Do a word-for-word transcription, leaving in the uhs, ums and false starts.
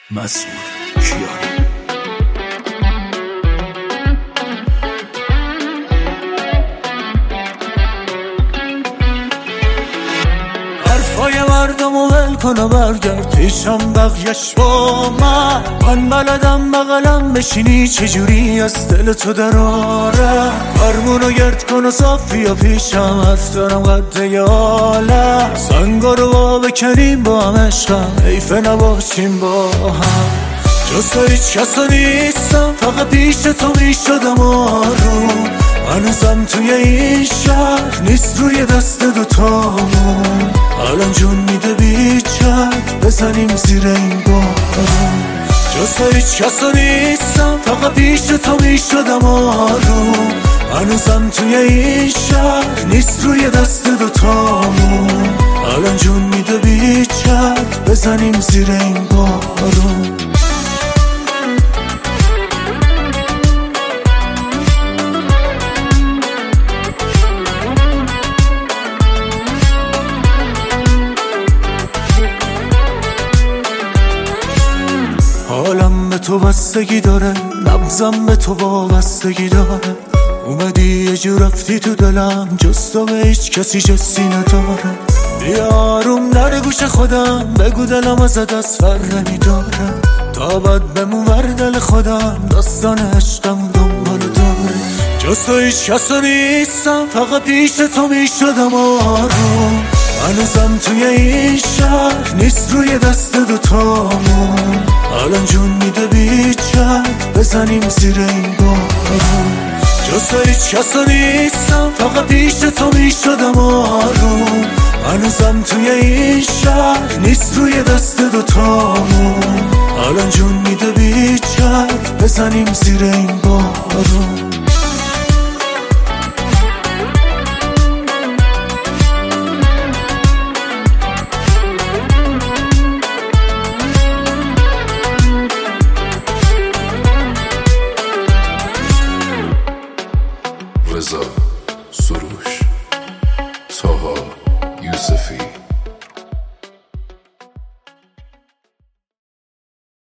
مسعود کیانی. حرفای مردم و ول کن و برگرد پیشم بقیش با من. من بلدم بغلم بشینی چجوری از دل تو دراره. فرمونو گرد کن و صافی و پیشم حرف دارم قد یاله. سنگا رو با بکنیم با هم عشقم حیفه نباشیم با هم. جز تو هیچ کسا نیستم فقط پیش تو میشدم آروم. هنوزم توی این شهر نیست روی دست دوتامون. الان جون میده بیچک بزنیم زیر این بارون. جز تو هیچ کسا نیستم فقط پیش تو میشدم آروم. هنوزم توی این شهر نیست روی دست دوتامون. الان جون میده بیچک بزنیم زیر این بارون. حالم به تو بستگی داره، نبضم به تو وابستگی داره. اومدی یه جور رفتی تو دلم، جز تو به هیچ کسی جسی نداره. بیا آروم در گوش خودم بگو دلم ازت از فر نمیداره. تا بعد بمون بر دل خودم داستان عشقم دنبال داره. جز تو هیچ کسا نیستم فقط پیش تو میشدم آروم. هنوزم توی این شهر نیست روی دست دوتامون. الان جون میده بیچک بزنیم زیر این بارون. جز تو هیچ کسا نیستم فقط پیش تو میشدم آروم. هنوزم توی این شهر نیست روی دست دوتامون. الان جون میده بیچک بزنیم زیر این بارون. رضا سروش، طاها یوسفی.